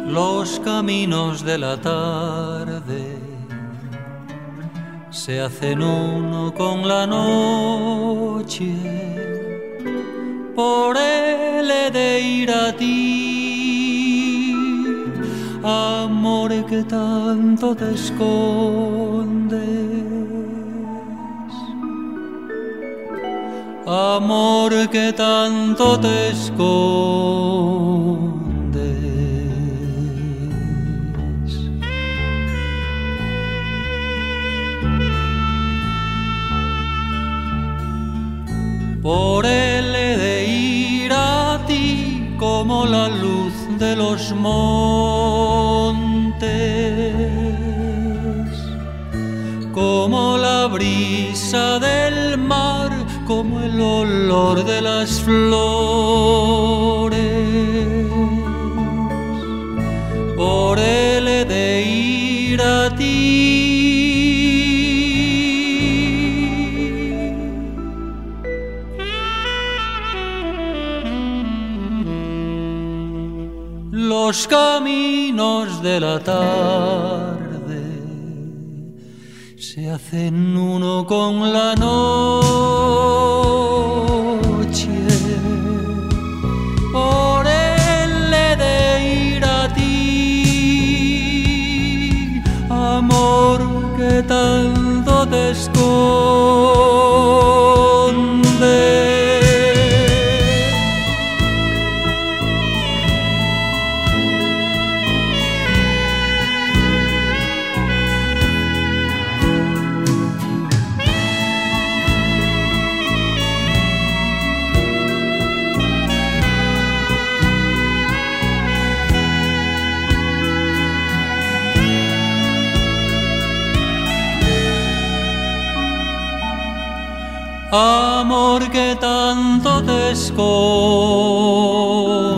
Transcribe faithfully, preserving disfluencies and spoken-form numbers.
Los caminos de la tarde se hacen uno con la noche, por él he de ir a ti, amor que tanto te escondes, amor que tanto te escondes. Por él he de ir a ti como la luz de los montes, como la brisa del mar, como el olor de las flores. Por él he de ir a ti. Los caminos de la tarde se hacen uno con la noche, por él he de ir a ti, amor que tanto te esconde. Amor que tanto te esconde.